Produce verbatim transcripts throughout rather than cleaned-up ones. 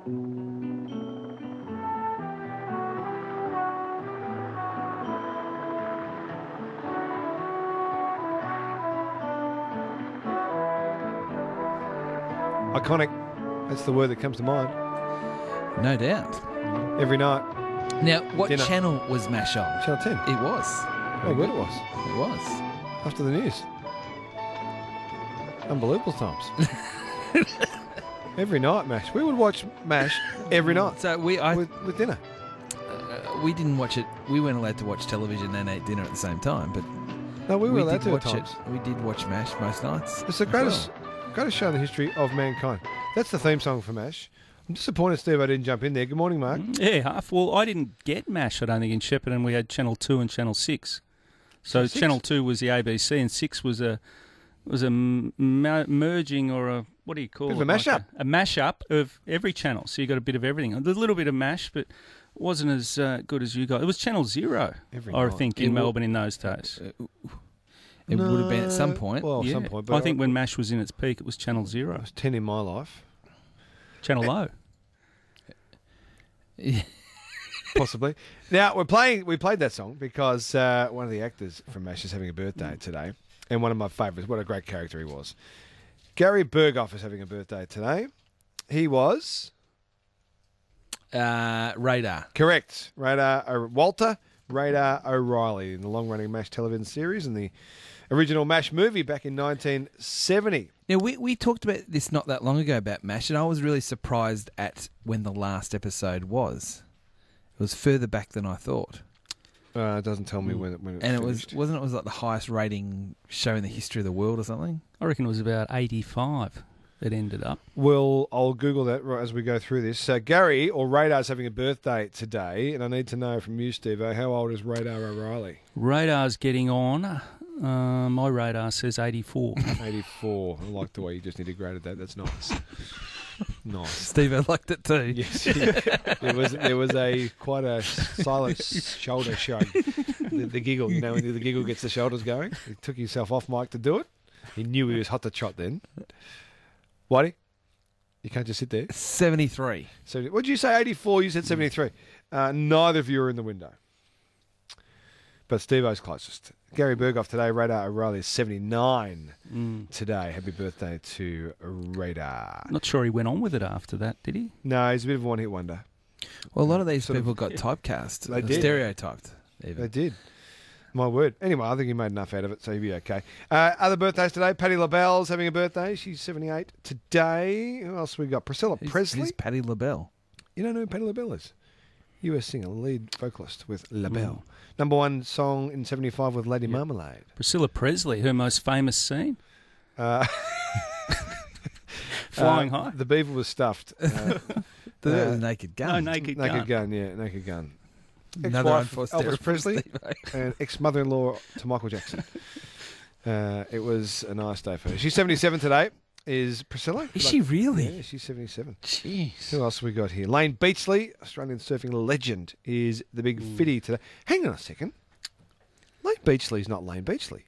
Iconic. That's the word that comes to mind. No doubt. Every night. Now, what Dinner. channel was MASH on? Channel ten. It was. Oh, good it was. It was. After the news. Unbelievable times. Every night, MASH. We would watch MASH every night So we, I, with, with dinner. uh, we didn't watch it. We weren't allowed to watch television and eat dinner at the same time, but No, we were allowed did to at watch times. it. We did watch MASH most nights. It's the as greatest, well. greatest show in the history of mankind. That's the theme song for MASH. I'm disappointed, Steve, I didn't jump in there. Good morning, Mark. Yeah, half. Well, I didn't get MASH, I don't think, in Shepparton. We had Channel two and Channel six. So Six? Channel two was the A B C and six was a was a m- mer- merging or a, what do you call Bit it? of a mashup. Like a, a mashup of every channel. So you got a bit of everything. A little bit of MASH, but it wasn't as uh, good as you got. It was Channel Zero, Every I night. think, It in wa- Melbourne in those days. It would have been at some No, point. Well, yeah. some point. But I think when MASH was in its peak, it was Channel I Zero. was ten in my life. Channel O. Possibly. Now we're playing. We played that song because uh, one of the actors from MASH is having a birthday today, and one of my favourites. What a great character he was. Gary Berghoff is having a birthday today. He was Uh, radar. correct. Radar o- Walter Radar O'Reilly in the long-running MASH television series and the original MASH movie back in nineteen seventy. Now, we, we talked about this not that long ago about MASH, and I was really surprised at when the last episode was. It was further back than I thought. Uh, it doesn't tell me when it, when it And it was finished. wasn't it was like the highest rating show in the history of the world or something? I reckon it was about eighty-five it ended up. Well, I'll Google that right as we go through this. So Gary, or Radar's having a birthday today, and I need to know from you, Steve, how old is Radar O'Reilly? Radar's getting on. Uh, my radar says eighty-four. eighty-four. I like the way you just integrated that. That's nice. Nice. Steve, I liked it too. Yes, there was there was a quite a silent shoulder shrug. The, the giggle, you know, when the giggle gets the shoulders going. He took himself off mic to do it. He knew he was hot to trot then. Whitey, you can't just sit there. seventy-three. So, what did you say? eighty-four. You said seventy-three. Uh, neither of you are in the window. But Steve-O's closest. Gary Berghoff today. Radar O'Reilly is seventy-nine Mm. today. Happy birthday to Radar. Not sure he went on with it after that, did he? No, he's a bit of a one-hit wonder. Well, a lot of these Sort of- people got typecast. They uh, did. Stereotyped, They even. did. My word. Anyway, I think he made enough out of it, so he'll be okay. Uh, other birthdays today. Patti LaBelle's having a birthday. She's seventy-eight today. Who else we got? Priscilla Who's- Presley. Who's Patti LaBelle? You don't know who Patti LaBelle is? U S singer, lead vocalist with LaBelle. Mm. Number one song in seventy-five with Lady Yep. Marmalade. Priscilla Presley, her most famous scene, Uh, Flying uh, High. The beaver was stuffed. Uh, The uh, Naked No, Gun. Naked, Naked Gun. Gun, yeah, Naked Gun. Another Ex-wife unforced of error Elvis from Presley Steve-O. and ex-mother-in-law to Michael Jackson. Uh, it was a nice day for her. She's seventy-seven today. Is Priscilla? Is she really? Yeah, she's seventy-seven. Jeez. Who else have we got here? Lane Beachley, Australian surfing legend, is the big fitty today. Hang on a second. Lane Beachley's not Lane Beachley.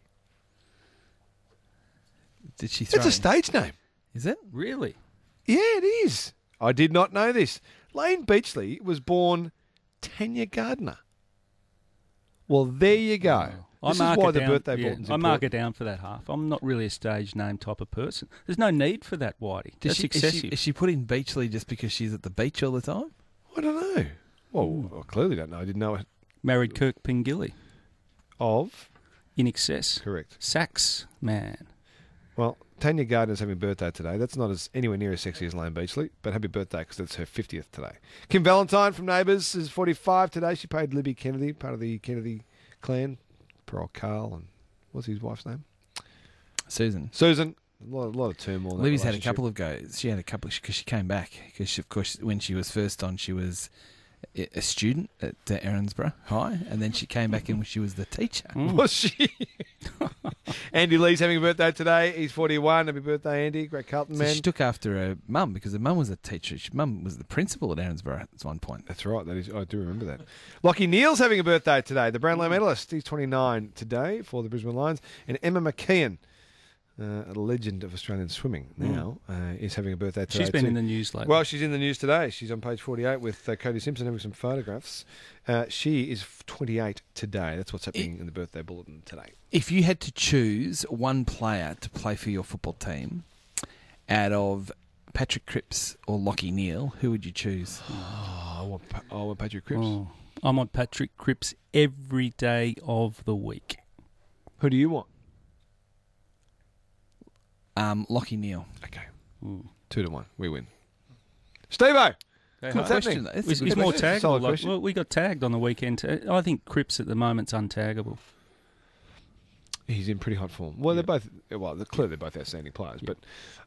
Did she throw It's a him? stage name. Is it? Really? Yeah, it is. I did not know this. Lane Beachley was born Tanya Gardner. Well, there you go. I This is mark why it the down, birthday yeah, bulletin's I mark important. it down for that half. I'm not really a stage name type of person. There's no need for that, Whitey. Does Hmm. That's she, is, excessive. she, is she put in Beachley just because she's at the beach all the time? I don't know. Well, I clearly don't know. I didn't know it. Married Kirk Pingilly. Of? In Excess. Correct. Sax man. Well, Tanya Gardner's having a birthday today. That's not as anywhere near as sexy as Lane Beachley, but happy birthday because it's her fiftieth today. Kim Valentine from Neighbours is forty-five today. She played Libby Kennedy, part of the Kennedy clan. Poor old Carl and what's his wife's name? Susan. Susan. A lot, a lot of turmoil. in that Libby's had a relationship. couple of goes. She had a couple because she came back because of course when she was first on she was a a student at uh, Erinsborough High, and then she came back in when she was the teacher. Mm. Was she? Andy Lee's having a birthday today. He's forty-one. Happy birthday, Andy. Great Carlton So man. she took after her mum because her mum was a teacher. She mum was the principal at Erinsborough at one point. That's right. That is. I do remember that. Lockie Neal's having a birthday today. The Brownlow medalist. He's twenty-nine today for the Brisbane Lions. And Emma McKeon, uh, a legend of Australian swimming now, uh, is having a birthday today. She's been too. in the news lately. Well, she's in the news today. She's on page forty-eight with uh, Cody Simpson having some photographs. Uh, she is twenty-eight today. That's what's happening It, in the birthday bulletin today. If you had to choose one player to play for your football team out of Patrick Cripps or Lachie Neale, who would you choose? Oh, I want, Pa- I want Patrick Cripps. Oh, I'm on Patrick Cripps every day of the week. Who do you want? Um, Lachie Neale. Okay. Mm. Two to one. We win. Steve-O! Okay, Good Hart. question. That's a He's, good he's more question. taggable. Solid Like, question. well, we got tagged on the weekend. I think Cripps at the moment's untaggable. He's in pretty hot form. Well, Yeah. they're both, well, they're clearly they're both outstanding players, but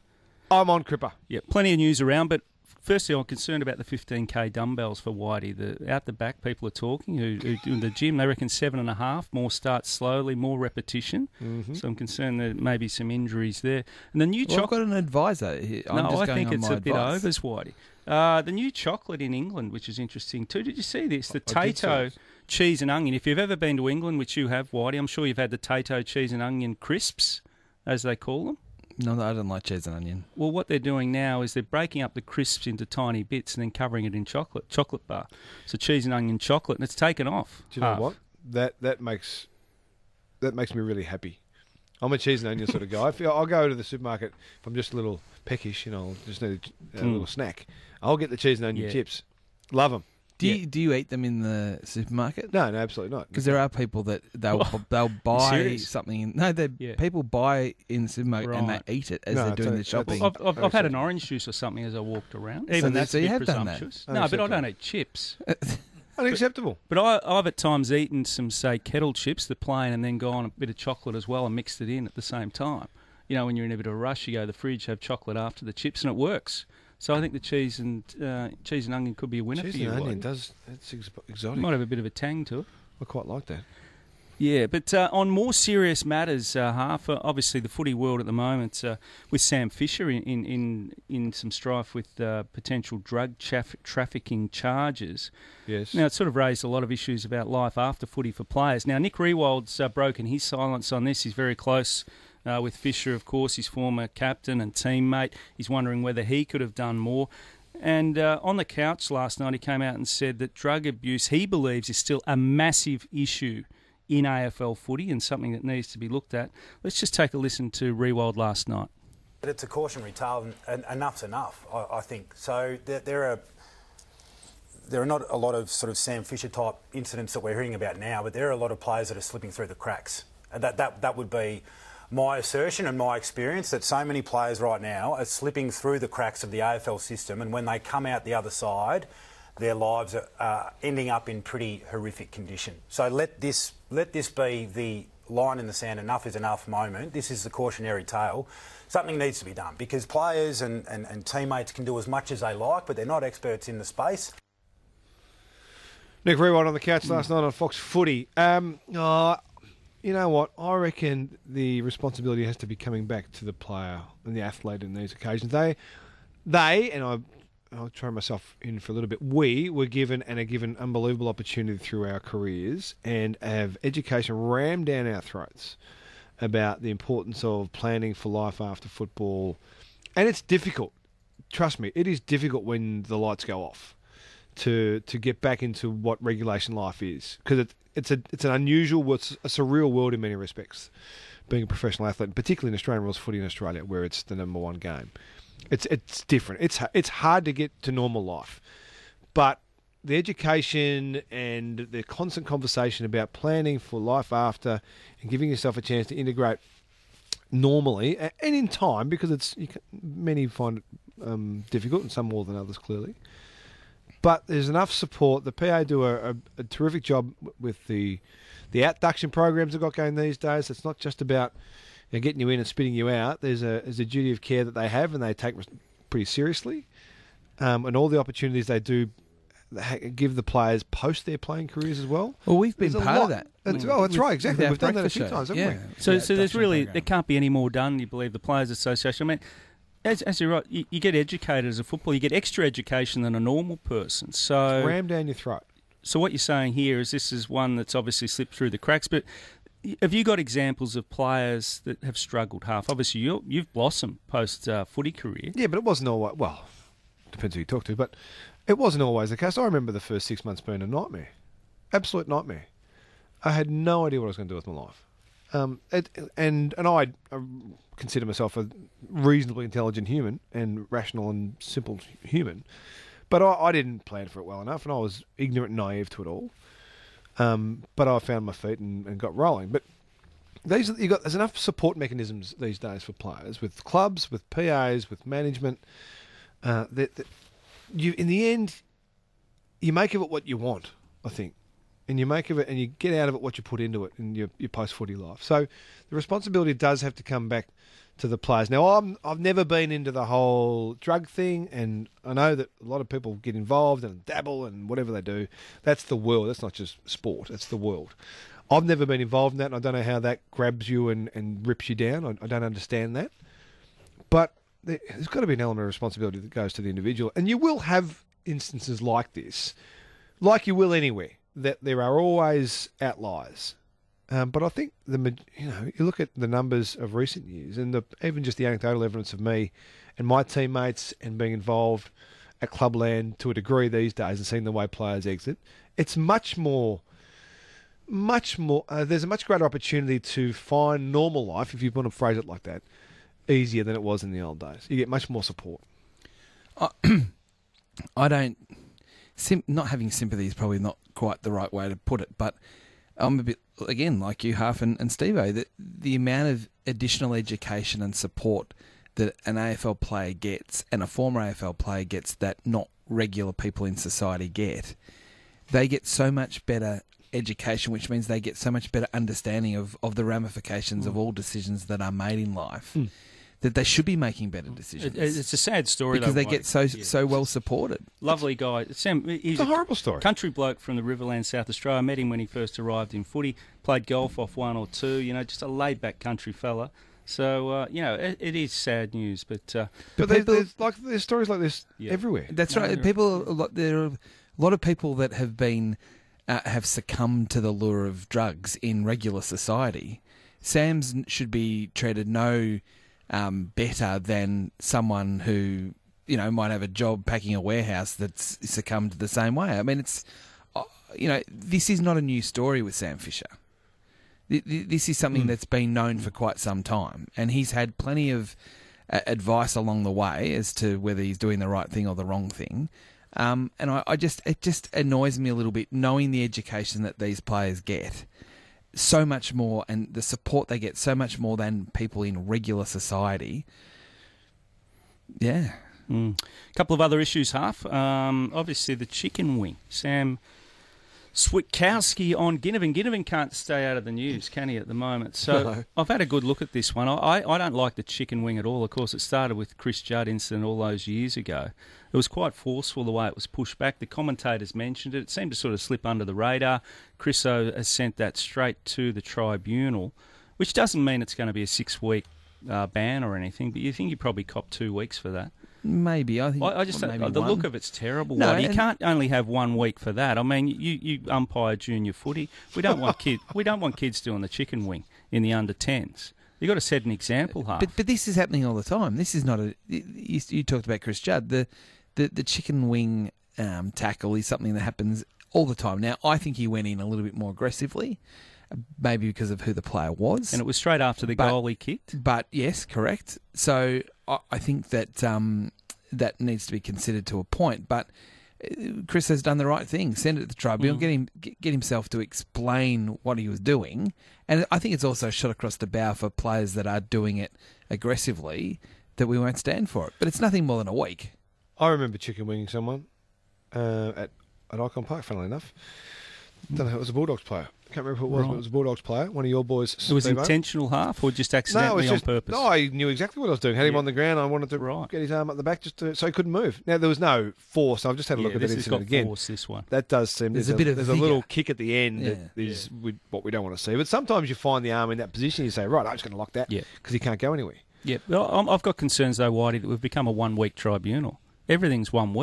I'm on Cripper. Yeah, plenty of news around, but firstly, I'm concerned about the fifteen K dumbbells for Whitey. The out the back, people are talking who, who do in the gym. They reckon seven and a half, more starts slowly, more repetition. Mm-hmm. So I'm concerned there may be some injuries there. And the new Well, I've chocolate. got an advisor. Here. I'm No, just I going think on it's my a bit advice. overs, Whitey. Uh, the new chocolate in England, which is interesting too. Did you see this? The I did see Tato this. cheese and onion. If you've ever been to England, which you have, Whitey, I'm sure you've had the Tato cheese and onion crisps, as they call them. No, I don't like cheese and onion. Well, what they're doing now is they're breaking up the crisps into tiny bits and then covering it in chocolate, chocolate bar. So cheese and onion chocolate, and it's taken off. Do you know half. what? That that makes that makes me really happy. I'm a cheese and onion sort of guy. If I'll go to the supermarket if I'm just a little peckish, you know, I'll just need a, a Mm. little snack. I'll get the cheese and onion Yeah. chips. Love them. Do Yeah. you do you eat them in the supermarket? No, no, absolutely not. Because there are people that they'll they'll buy serious? something. In, no, they Yeah. people buy in the supermarket and Right. they eat it as No, they're it's doing a- the it's- shopping. Well, I've, I've, I've had an Unacceptable. orange juice or something as I walked around. So Even they- that's so a you bit have done that? presumptuous. No, but I Unacceptable. don't eat chips. Unacceptable. But I, I've at times eaten some, say, kettle chips, the plain, and then gone a bit of chocolate as well and mixed it in at the same time. You know, when you're in a bit of a rush, you go to the fridge, have chocolate after the chips, and it works. So I think the cheese and uh, cheese and onion could be a winner Cheese for you. and onion Whitey. does. It's ex- It exotic. might have a bit of a tang to it. I quite like that. Yeah, but uh, on more serious matters, uh, half uh, obviously the footy world at the moment uh, with Sam Fisher in in, in, in some strife with uh, potential drug chaff- trafficking charges. Yes. Now, it sort of raised a lot of issues about life after footy for players. Now, Nick Riewoldt uh, broken his silence on this. He's very close uh, with Fisher, of course, his former captain and teammate. He's wondering whether he could have done more. And uh, on the couch last night, he came out and said that drug abuse, he believes, is still a massive issue in A F L footy and something that needs to be looked at. Let's just take a listen to Riewoldt last night. But it's a cautionary tale, and enough's enough, I, I think. So there, there are there are not a lot of sort of Sam Fisher type incidents that we're hearing about now, but there are a lot of players that are slipping through the cracks. And that that that would be my assertion and my experience, that so many players right now are slipping through the cracks of the A F L system, and when they come out the other side, their lives are uh, ending up in pretty horrific condition. So let this let this be the line in the sand, enough is enough moment. This is the cautionary tale. Something needs to be done because players and, and, and teammates can do as much as they like, but they're not experts in the space. Nick Riewoldt on the couch last night on Fox Footy. Um, oh, you know what? I reckon the responsibility has to be coming back to the player and the athlete in these occasions. They, they, and I, I'll throw myself in for a little bit. We were given and are given unbelievable opportunity through our careers and have education rammed down our throats about the importance of planning for life after football. And it's difficult. Trust me, it is difficult when the lights go off to to get back into what regulation life is, because it, it's a it's an unusual, it's a surreal world in many respects, being a professional athlete, particularly in Australian rules footy in Australia, where it's the number one game. It's it's different. It's it's hard to get to normal life, but the education and the constant conversation about planning for life after and giving yourself a chance to integrate normally and in time, because it's you can, many find it um, difficult and some more than others clearly. But there's enough support. The P A do a, a, a terrific job with the the outduction programs they've got going these days. It's not just about you know, getting you in and spitting you out. There's a there's a duty of care that they have and they take pretty seriously. Um, and all the opportunities they do give the players post their playing careers as well. Well, we've been There's a part lot. of that. That's, With- oh, that's with- right, exactly. with our We've done that a breakfast few show. times, haven't yeah. we? So, Yeah, so there's induction really program. there can't be any more done. You believe the Players Association? I mean, as, as you're right, you, you get educated as a footballer. You get extra education than a normal person. So, Ram down your throat. so what you're saying here is this is one that's obviously slipped through the cracks. But Have you got examples of players that have struggled half? Obviously, you you've blossomed post uh, footy career. Yeah, but it wasn't always, well, depends who you talk to, but it wasn't always the case. I remember the first six months being a nightmare, absolute nightmare. I had no idea what I was going to do with my life. Um, it, and and I, I consider myself a reasonably intelligent human and rational and simple human, but I, I didn't plan for it well enough, and I was ignorant and naive to it all. Um, but I found my feet and, and got rolling. But these you got there's enough support mechanisms these days for players, with clubs, with P As, with management. Uh, that, that you in the end, you make of it what you want, I think. And you make of it, and you get out of it what you put into it in your, your post-footy life. So the responsibility does have to come back to the players. Now, I'm, I've never been into the whole drug thing, and I know that a lot of people get involved and dabble and whatever they do. That's the world. That's not just sport. That's the world. I've never been involved in that, and I don't know how that grabs you and, and rips you down. I, I don't understand that. But there, there's got to be an element of responsibility that goes to the individual. And you will have instances like this, like you will anywhere. That there are always outliers, um, but I think the you know you look at the numbers of recent years and the, even just the anecdotal evidence of me and my teammates and being involved at Clubland to a degree these days and seeing the way players exit, it's much more, much more. Uh, there's a much greater opportunity to find normal life, if you want to phrase it like that, easier than it was in the old days. You get much more support. I, I don't. Sim- not having sympathy is probably not quite the right way to put it, but I'm a bit, again, like you, Half, and, and Steve-O, the, the amount of additional education and support that an A F L player gets and a former A F L player gets that not regular people in society get, they get so much better education, which means they get so much better understanding of, of the ramifications mm. of all decisions that are made in life. Mm. That they should be making better decisions. It, it's a sad story because though, they get so yeah. so well supported. Lovely guy, Sam. He's it's a horrible story. Country bloke from the Riverland, South Australia. I met him when he first arrived in footy. Played golf off one or two. You know, just a laid back country fella. So uh, you know, it, it is sad news, but uh, but, but people, there's like there's stories like this yeah. everywhere. That's no, right. People, a lot, there are a lot of people that have been uh, have succumbed to the lure of drugs in regular society. Sam's should be treated no. Um, better than someone who, you know, might have a job packing a warehouse that's succumbed the same way. I mean, it's, uh, you know, this is not a new story with Sam Fisher. This is something mm. that's been known for quite some time, and he's had plenty of uh, advice along the way as to whether he's doing the right thing or the wrong thing. Um, and I, I just, it just annoys me a little bit knowing the education that these players get. So much more, and the support they get so much more than people in regular society. Yeah. Mm. A couple of other issues, Half. Um, obviously, the chicken wing. Sam Switkowski on Ginnivan. Ginnivan can't stay out of the news, can he, at the moment? So no. I've had a good look at this one. I, I don't like the chicken wing at all. Of course, it started with Chris Judd incident all those years ago. It was quite forceful the way it was pushed back. The commentators mentioned it. It seemed to sort of slip under the radar. Chris O has sent that straight to the tribunal, which doesn't mean it's going to be a six-week uh, ban or anything, but you think you probably cop two weeks for that. Maybe. I think I, I just maybe uh, the one. look of it's terrible. No, you and- can't only have one week for that. I mean, you, you umpire junior footy. We don't want kid. We don't want kids doing the chicken wing in the under tens. You've got to set an example, Half. But but this is happening all the time. This is not a. You, you talked about Chris Judd. The the the chicken wing um, tackle is something that happens all the time. Now I think he went in a little bit more aggressively, maybe because of who the player was, and it was straight after the but, goal he kicked. But yes, correct. So I, I think that um, that needs to be considered to a point. But Chris has done the right thing. Send it to the tribunal. Mm. Get him get, get himself to explain what he was doing. And I think it's also a shot across the bow for players that are doing it aggressively that we won't stand for it. But it's nothing more than a week. I remember chicken winging someone uh, at at Icon Park, funnily enough. I don't know, it was a Bulldogs player. I can't remember who it was, Right. but it was a Bulldogs player, one of your boys. It was Steve-O. intentional, Half, or just No, it accidentally was just, on purpose? no, I knew exactly what I was doing. Had him Yeah. on the ground. I wanted to Right. get his arm up the back just to, so he couldn't move. Now, there was no force. I've just had a look yeah, at that this has incident got again. force, this one. That does seem There's there's, a bit of there's a vigour. little kick at the end that Yeah. is we, what we don't want to see. But sometimes you find the arm in that position. You say, right, I'm just going to lock that because Yeah. he can't go anywhere. Yeah, well, I'm- I've got concerns though, Whitey, that we've become a one-week tribunal. Everything's one week.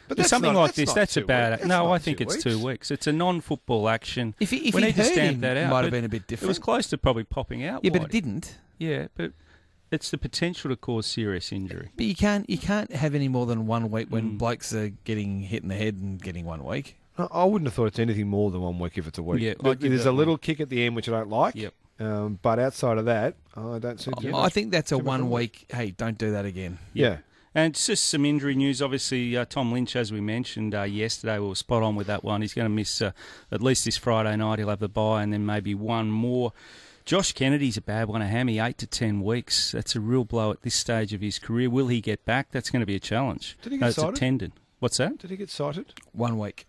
But There's that's something not- like that's this. not That's two about weeks. it. No, That's I not think two it's weeks. two weeks. It's a non-football action. If he, if we he'd need to hurt stamp him, that out. might have but been a bit It was different. close to probably popping out. Yeah, but it Whitey. didn't. Yeah, but it's the potential to cause serious injury. But you can't you can't have any more than one week when Mm. blokes are getting hit in the head and getting one week. I I wouldn't have thought it's anything more than one week if it's a week. Yeah, There- I'd give There's that a little one. kick at the end which I don't like. Yep. Um, but outside of that, I don't see too I much. think that's a too much one wrong with week. Hey, don't do that again. Yeah. And it's just some injury news. Obviously, uh, Tom Lynch, as we mentioned uh, yesterday, we were spot on with that one. He's going to miss uh, at least this Friday night. He'll have the bye and then maybe one more. Josh Kennedy's a bad one, a hammy, eight to ten weeks. That's a real blow at this stage of his career. Will he get back? That's going to be a challenge. Did he No, get it's a cited? tendon. What's that? Did he get cited? One week.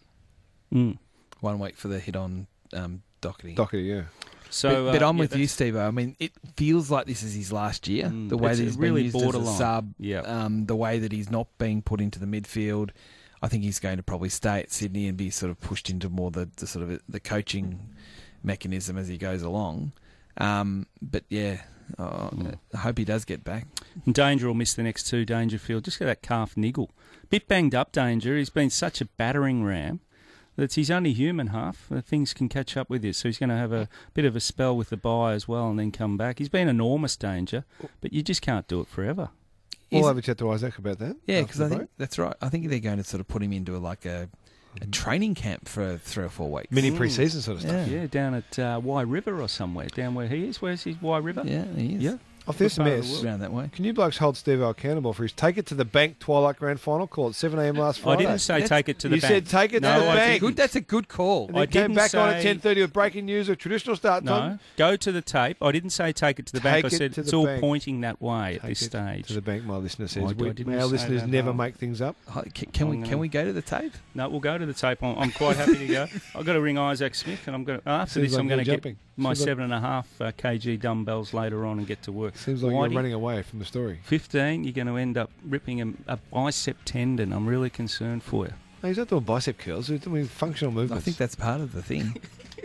Mm. One week for the hit on um, Doherty. Doherty, yeah. So, but, but uh, I'm yeah, with you, that's- Steve. I mean, it feels like this is his last year. Mm, the way it's that he's really been used borderline. as a sub, Yeah. um, the way that he's not being put into the midfield. I think he's going to probably stay at Sydney and be sort of pushed into more the, the sort of the coaching mechanism as he goes along. Um, but yeah, uh, Mm. I hope he does get back. And Danger will miss the next two, Dangerfield. Just got that calf niggle. Bit banged up, Danger. He's been such a battering ram that he's only human half. Uh, Things can catch up with you. So he's going to have a bit of a spell with the bye as well and then come back. He's been enormous danger, but you just can't do it forever. We'll Is- have a chat to Isaac about that. Yeah, after because the I think break. that's right. I think they're going to sort of put him into like a, a training camp for three or four weeks. Mini Mm. pre-season sort of stuff. Yeah. Yeah, down at uh, Y River or somewhere, down where he is. Where's his Y River? Yeah, he is. Yeah. Off this Good part of the mess, world. Around that way. can you blokes hold Steve accountable for his take it to the bank Twilight Grand Final call at seven a.m. last I Friday? didn't say That's- take it to the you bank. said take it No, to the I bank. didn't. Good. That's a good call. And then I came didn't back on at say- ten thirty with breaking news of traditional start time. No, go to the tape. I didn't say take it to the Take bank. I it said to it's the all bank. pointing that way at Take this it stage. To the bank, my listener says. I We, didn't our say listeners that, never no. make things up. Hi, Can, can we I'm can gonna- we go to the tape? No, we'll go to the tape. I'm, I'm quite happy to go. I've got to ring Isaac Smith, and I'm going to, after Seems this, like I'm going to you're get jumping. my Seems like- seven and a half uh, kg dumbbells later on and get to work. Seems like Whitey, you're running away from the story. fifteen, you're going to end up ripping a, a bicep tendon. I'm really concerned for you. No, he's not doing bicep curls. He's doing functional I movements. think that's part of the thing.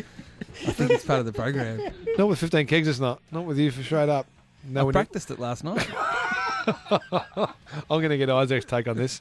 I think it's part of the program. Not with fifteen kegs, it's not. Not with you for straight up. No, I when you- practiced it last night. I'm going to get Isaac's take on this.